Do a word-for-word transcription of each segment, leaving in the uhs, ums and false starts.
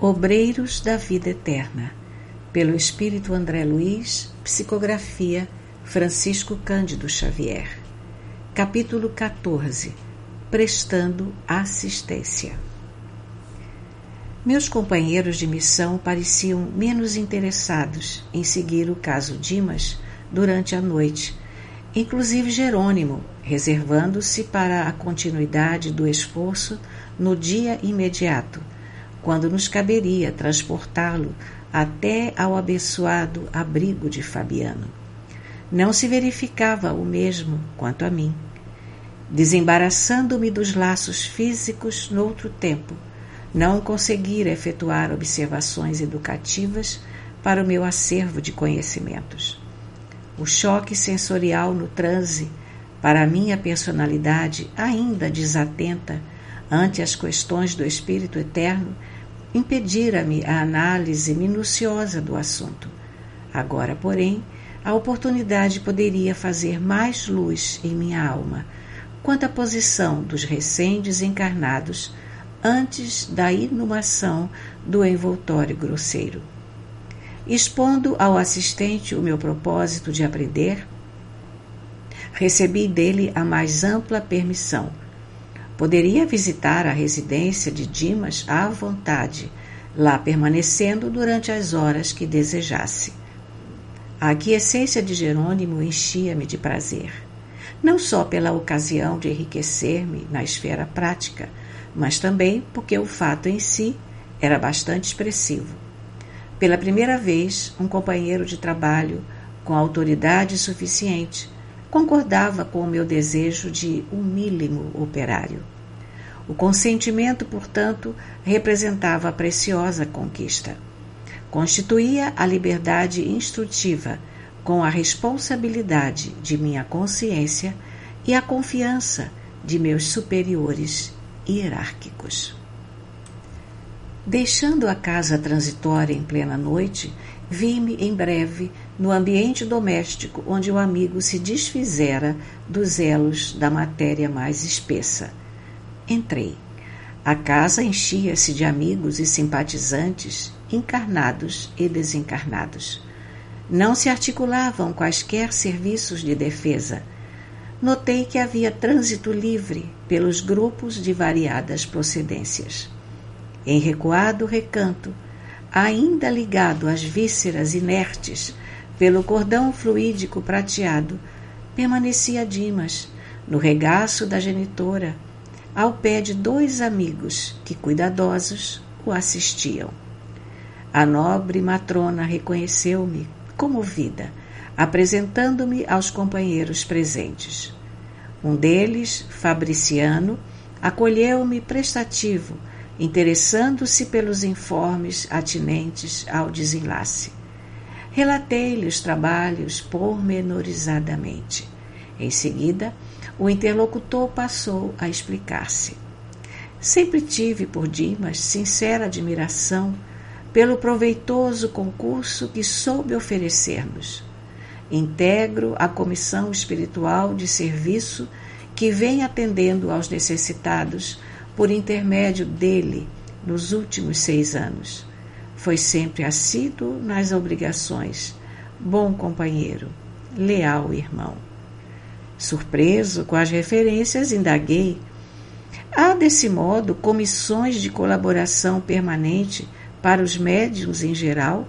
Obreiros da Vida Eterna, pelo Espírito André Luiz, psicografia Francisco Cândido Xavier. Capítulo quatorze. Prestando assistência. Meus companheiros de missão pareciam menos interessados em seguir o caso Dimas durante a noite, inclusive Jerônimo, reservando-se para a continuidade do esforço no dia imediato, quando nos caberia transportá-lo até ao abençoado abrigo de Fabiano. Não se verificava o mesmo quanto a mim. Desembaraçando-me dos laços físicos noutro tempo, não conseguira efetuar observações educativas para o meu acervo de conhecimentos. O choque sensorial no transe, para a minha personalidade ainda desatenta ante as questões do Espírito Eterno, impedira-me a análise minuciosa do assunto. Agora, porém, a oportunidade poderia fazer mais luz em minha alma quanto à posição dos recém-desencarnados antes da inumação do envoltório grosseiro. Expondo ao assistente o meu propósito de aprender, recebi dele a mais ampla permissão. Poderia visitar a residência de Dimas à vontade, lá permanecendo durante as horas que desejasse. A aquiescência de Jerônimo enchia-me de prazer, não só pela ocasião de enriquecer-me na esfera prática, mas também porque o fato em si era bastante expressivo. Pela primeira vez, um companheiro de trabalho com autoridade suficiente concordava com o meu desejo de humílimo operário. O consentimento, portanto, representava a preciosa conquista. Constituía a liberdade instrutiva com a responsabilidade de minha consciência e a confiança de meus superiores hierárquicos. Deixando a casa transitória em plena noite, vi-me em breve no ambiente doméstico onde o amigo se desfizera dos elos da matéria mais espessa. Entrei. A casa enchia-se de amigos e simpatizantes, encarnados e desencarnados. Não se articulavam quaisquer serviços de defesa. Notei que havia trânsito livre pelos grupos de variadas procedências. Em recuado recanto, ainda ligado às vísceras inertes pelo cordão fluídico prateado, permanecia Dimas, no regaço da genitora, ao pé de dois amigos que, cuidadosos, o assistiam. A nobre matrona reconheceu-me, comovida, apresentando-me aos companheiros presentes. Um deles, Fabriciano, acolheu-me prestativo, interessando-se pelos informes atinentes ao desenlace. Relatei-lhe os trabalhos pormenorizadamente. Em seguida, o interlocutor passou a explicar-se. Sempre tive por Dimas sincera admiração pelo proveitoso concurso que soube oferecer-nos. Integro a comissão espiritual de serviço que vem atendendo aos necessitados por intermédio dele nos últimos seis anos. Foi sempre assíduo nas obrigações, bom companheiro, leal irmão. Surpreso com as referências, indaguei: há desse modo comissões de colaboração permanente para os médiuns em geral?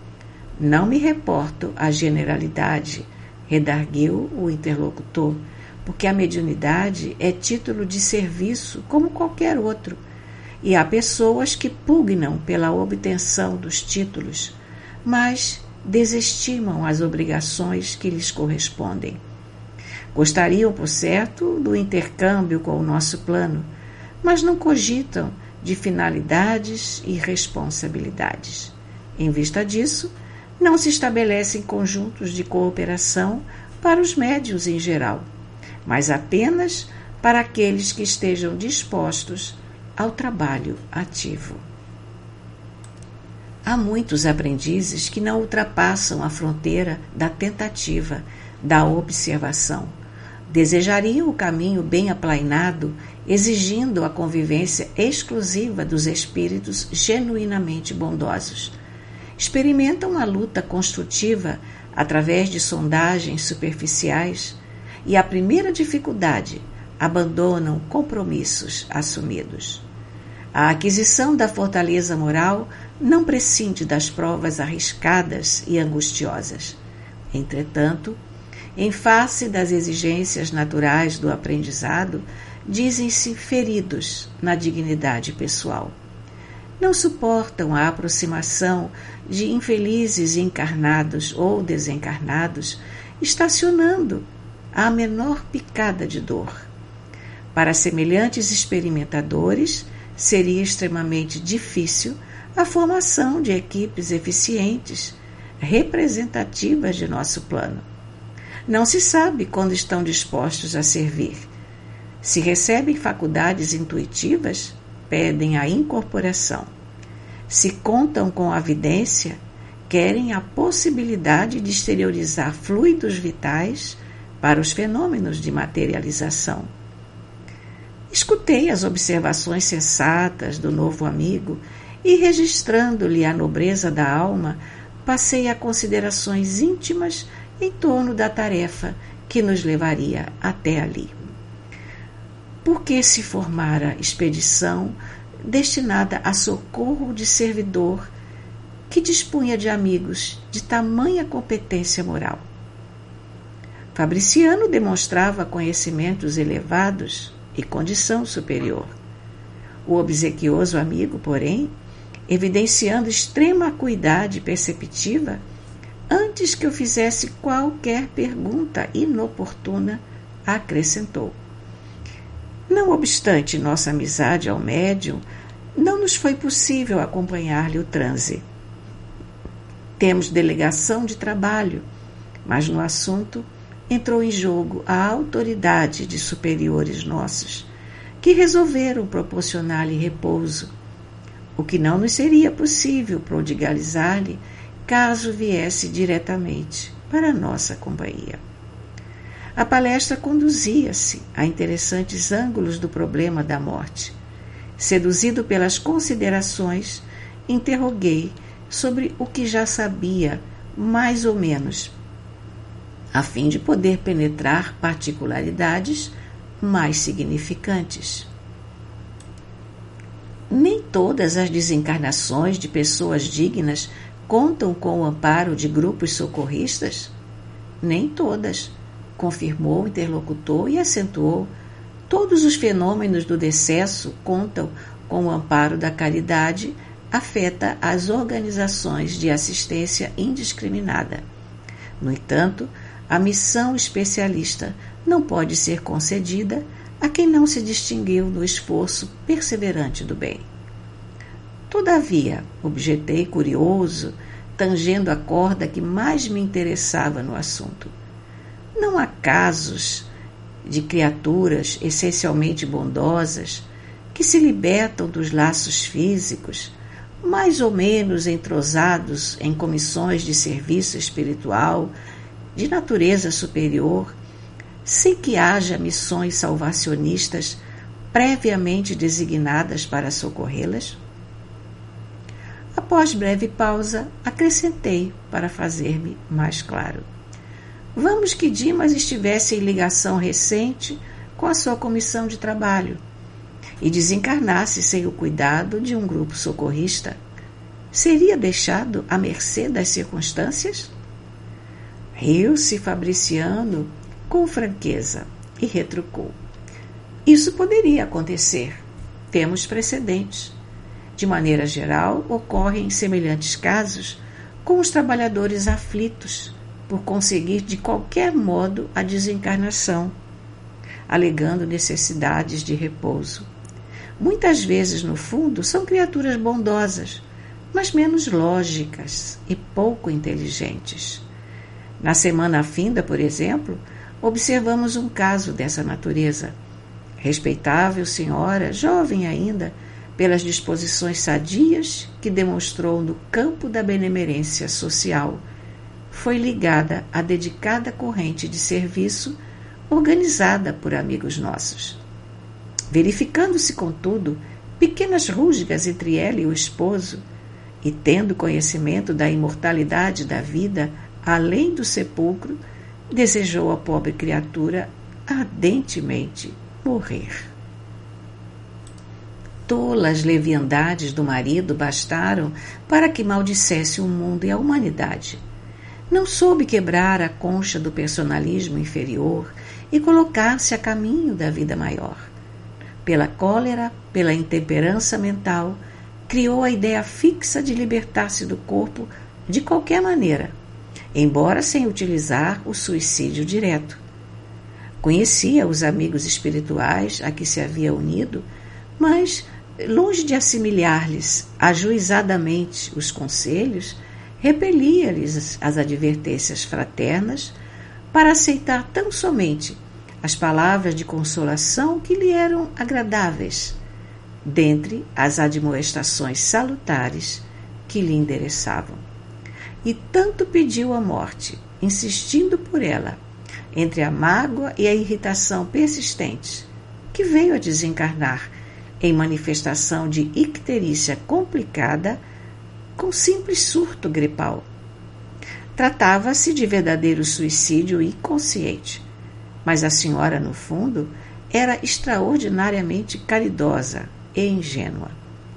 Não me reporto à generalidade, redarguiu o interlocutor, porque a mediunidade é título de serviço como qualquer outro, e há pessoas que pugnam pela obtenção dos títulos, mas desestimam as obrigações que lhes correspondem. Gostariam, por certo, do intercâmbio com o nosso plano, mas não cogitam de finalidades e responsabilidades. Em vista disso, não se estabelecem conjuntos de cooperação para os médiuns em geral, mas apenas para aqueles que estejam dispostos ao trabalho ativo. Há muitos aprendizes que não ultrapassam a fronteira da tentativa, da observação. Desejariam o caminho bem aplainado exigindo a convivência exclusiva dos espíritos genuinamente bondosos. Experimentam a luta construtiva através de sondagens superficiais e, à primeira dificuldade, abandonam compromissos assumidos. A aquisição da fortaleza moral não prescinde das provas arriscadas e angustiosas. Entretanto, em face das exigências naturais do aprendizado, dizem-se feridos na dignidade pessoal. Não suportam a aproximação de infelizes encarnados ou desencarnados, estacionando à menor picada de dor. Para semelhantes experimentadores, seria extremamente difícil a formação de equipes eficientes, representativas de nosso plano. Não se sabe quando estão dispostos a servir. Se recebem faculdades intuitivas, pedem a incorporação. Se contam com a vidência, querem a possibilidade de exteriorizar fluidos vitais para os fenômenos de materialização. Escutei as observações sensatas do novo amigo e, registrando-lhe a nobreza da alma, passei a considerações íntimas em torno da tarefa que nos levaria até ali. Por que se formara expedição destinada a socorro de servidor que dispunha de amigos de tamanha competência moral? Fabriciano demonstrava conhecimentos elevados e condição superior. O obsequioso amigo, porém, evidenciando extrema acuidade perceptiva, antes que eu fizesse qualquer pergunta inoportuna, acrescentou: não obstante nossa amizade ao médium, não nos foi possível acompanhar-lhe o transe. Temos delegação de trabalho, mas no assunto entrou em jogo a autoridade de superiores nossos, que resolveram proporcionar-lhe repouso, o que não nos seria possível prodigalizar-lhe caso viesse diretamente para a nossa companhia. A palestra conduzia-se a interessantes ângulos do problema da morte. Seduzido pelas considerações, interroguei sobre o que já sabia, mais ou menos, a fim de poder penetrar particularidades mais significantes. Nem todas as desencarnações de pessoas dignas contam com o amparo de grupos socorristas? Nem todas, confirmou o interlocutor e acentuou. Todos os fenômenos do decesso contam com o amparo da caridade, afeta as organizações de assistência indiscriminada. No entanto, a missão especialista não pode ser concedida a quem não se distinguiu no esforço perseverante do bem. Todavia, objetei curioso, tangendo a corda que mais me interessava no assunto, não há casos de criaturas essencialmente bondosas que se libertam dos laços físicos, mais ou menos entrosados em comissões de serviço espiritual de natureza superior, sem que haja missões salvacionistas previamente designadas para socorrê-las? Após breve pausa, acrescentei para fazer-me mais claro. Vamos que Dimas estivesse em ligação recente com a sua comissão de trabalho e desencarnasse sem o cuidado de um grupo socorrista. Seria deixado à mercê das circunstâncias? Riu-se Fabriciano com franqueza e retrucou. Isso poderia acontecer. Temos precedentes. De maneira geral, ocorrem semelhantes casos com os trabalhadores aflitos por conseguir de qualquer modo a desencarnação, alegando necessidades de repouso. Muitas vezes, no fundo, são criaturas bondosas, mas menos lógicas e pouco inteligentes. Na semana finda, por exemplo, observamos um caso dessa natureza. Respeitável senhora, jovem ainda, pelas disposições sadias que demonstrou no campo da benemerência social, foi ligada à dedicada corrente de serviço organizada por amigos nossos. Verificando-se, contudo, pequenas rusgas entre ela e o esposo, e tendo conhecimento da imortalidade da vida além do sepulcro, desejou a pobre criatura ardentemente morrer. Tolas leviandades do marido bastaram para que maldissesse o mundo e a humanidade. Não soube quebrar a concha do personalismo inferior e colocar-se a caminho da vida maior. Pela cólera, pela intemperança mental, criou a ideia fixa de libertar-se do corpo de qualquer maneira, embora sem utilizar o suicídio direto. Conhecia os amigos espirituais a que se havia unido, mas, longe de assimilar-lhes ajuizadamente os conselhos, repelia-lhes as advertências fraternas para aceitar tão somente as palavras de consolação que lhe eram agradáveis, dentre as admoestações salutares que lhe endereçavam. E tanto pediu a morte, insistindo por ela, entre a mágoa e a irritação persistentes, que veio a desencarnar em manifestação de icterícia complicada com simples surto gripal. Tratava-se de verdadeiro suicídio inconsciente, mas a senhora, no fundo, era extraordinariamente caridosa e ingênua.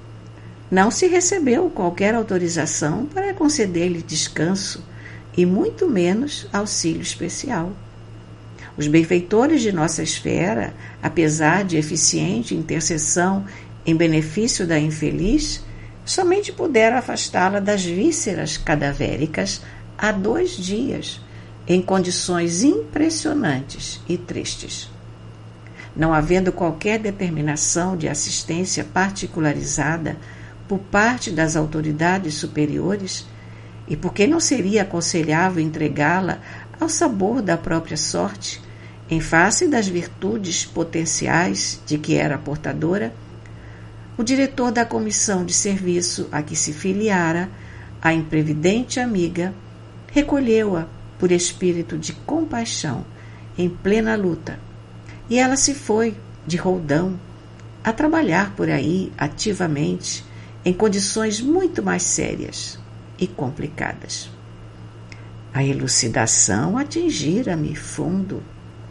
Não se recebeu qualquer autorização para conceder-lhe descanso e muito menos auxílio especial. Os benfeitores de nossa esfera, apesar de eficiente intercessão em benefício da infeliz, somente puderam afastá-la das vísceras cadavéricas há dois dias, em condições impressionantes e tristes. Não havendo qualquer determinação de assistência particularizada por parte das autoridades superiores, e porque não seria aconselhável entregá-la ao sabor da própria sorte, em face das virtudes potenciais de que era portadora, o diretor da comissão de serviço a que se filiara, a imprevidente amiga, recolheu-a por espírito de compaixão em plena luta, e ela se foi, de roldão, a trabalhar por aí ativamente, em condições muito mais sérias e complicadas. A elucidação atingira-me fundo.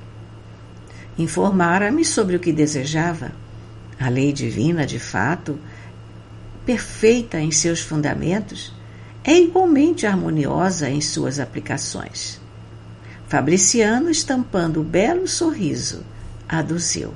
Informara-me sobre o que desejava. A lei divina, de fato, perfeita em seus fundamentos, é igualmente harmoniosa em suas aplicações. Fabriciano, estampando o belo sorriso, aduziu: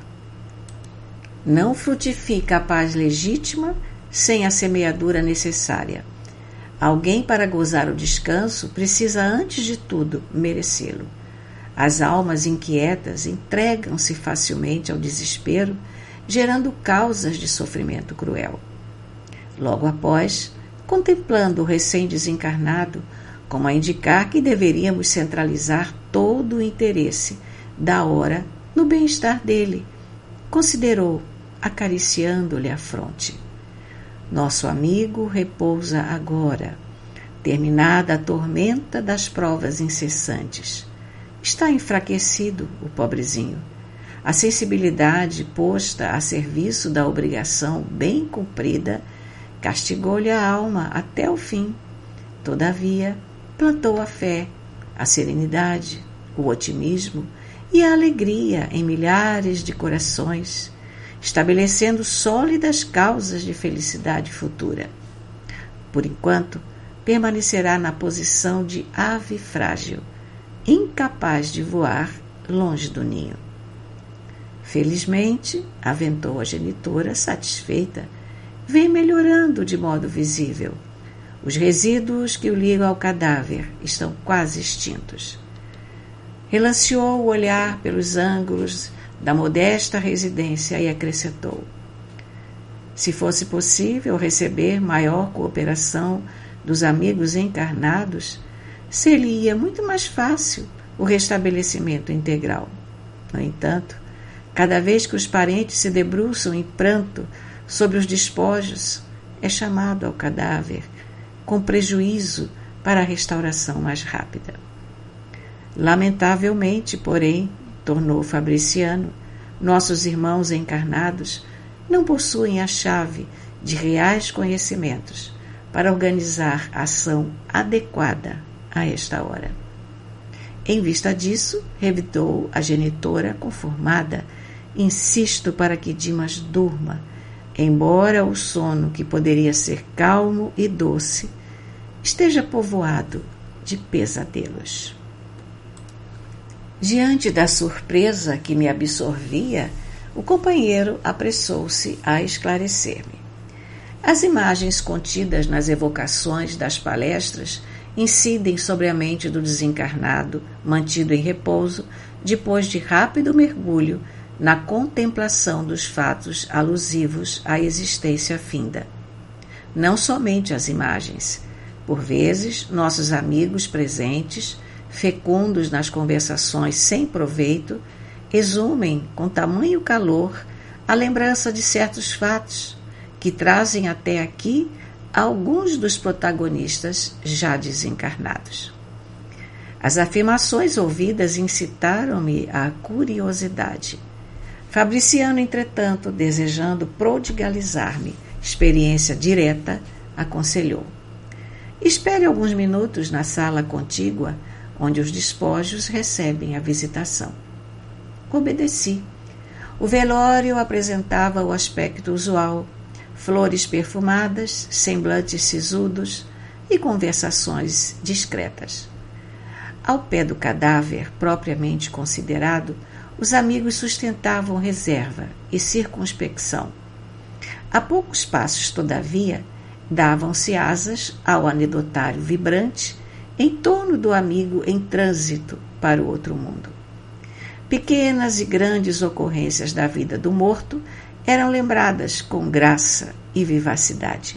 não frutifica a paz legítima sem a semeadura necessária. Alguém, para gozar o descanso, precisa antes de tudo merecê-lo. As almas inquietas entregam-se facilmente ao desespero, gerando causas de sofrimento cruel. Logo após, contemplando o recém-desencarnado, como a indicar que deveríamos centralizar todo o interesse da hora no bem-estar dele, considerou, acariciando-lhe a fronte: nosso amigo repousa agora, terminada a tormenta das provas incessantes. Está enfraquecido o pobrezinho. A sensibilidade posta a serviço da obrigação bem cumprida castigou-lhe a alma até o fim. Todavia, plantou a fé, a serenidade, o otimismo e a alegria em milhares de corações, estabelecendo sólidas causas de felicidade futura. Por enquanto, permanecerá na posição de ave frágil, incapaz de voar longe do ninho. Felizmente, aventou a genitora satisfeita, vem melhorando de modo visível. Os resíduos que o ligam ao cadáver estão quase extintos. Relanceou o olhar pelos ângulos da modesta residência e acrescentou: se fosse possível receber maior cooperação dos amigos encarnados, seria muito mais fácil o restabelecimento integral. No entanto, cada vez que os parentes se debruçam em pranto sobre os despojos, é chamado ao cadáver, com prejuízo para a restauração mais rápida. Lamentavelmente, porém, tornou Fabriciano, Nossos irmãos encarnados não possuem a chave de reais conhecimentos para organizar ação adequada a esta hora. Em vista disso, revidou a genitora conformada, insisto para que Dimas durma, embora o sono, que poderia ser calmo e doce, esteja povoado de pesadelos. Diante da surpresa que me absorvia, o companheiro apressou-se a esclarecer-me. As imagens contidas nas evocações das palestras incidem sobre a mente do desencarnado, mantido em repouso, depois de rápido mergulho na contemplação dos fatos alusivos à existência finda. Não somente as imagens. Por vezes, nossos amigos presentes, fecundos nas conversações sem proveito, exumem com tamanho calor a lembrança de certos fatos que trazem até aqui alguns dos protagonistas já desencarnados. As afirmações ouvidas incitaram-me à curiosidade. Fabriciano, entretanto, desejando prodigalizar-me experiência direta, aconselhou: espere alguns minutos na sala contígua, onde os despojos recebem a visitação. Obedeci. O velório apresentava o aspecto usual: flores perfumadas, semblantes sisudos e conversações discretas. Ao pé do cadáver, propriamente considerado, os amigos sustentavam reserva e circunspecção. A poucos passos, todavia, davam-se asas ao anedotário vibrante em torno do amigo em trânsito para o outro mundo. Pequenas e grandes ocorrências da vida do morto eram lembradas com graça e vivacidade.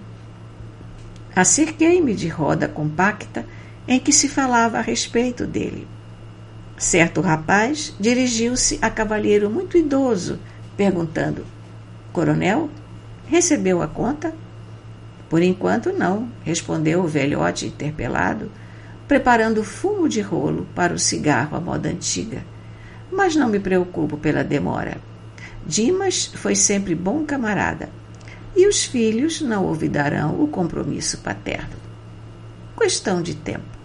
Acerquei-me de roda compacta em que se falava a respeito dele. Certo rapaz dirigiu-se a cavalheiro muito idoso, perguntando: coronel, recebeu a conta? Por enquanto não, respondeu o velhote interpelado, preparando fumo de rolo para o cigarro à moda antiga. Mas não me preocupo pela demora. Dimas foi sempre bom camarada, e os filhos não olvidarão o compromisso paterno. Questão de tempo.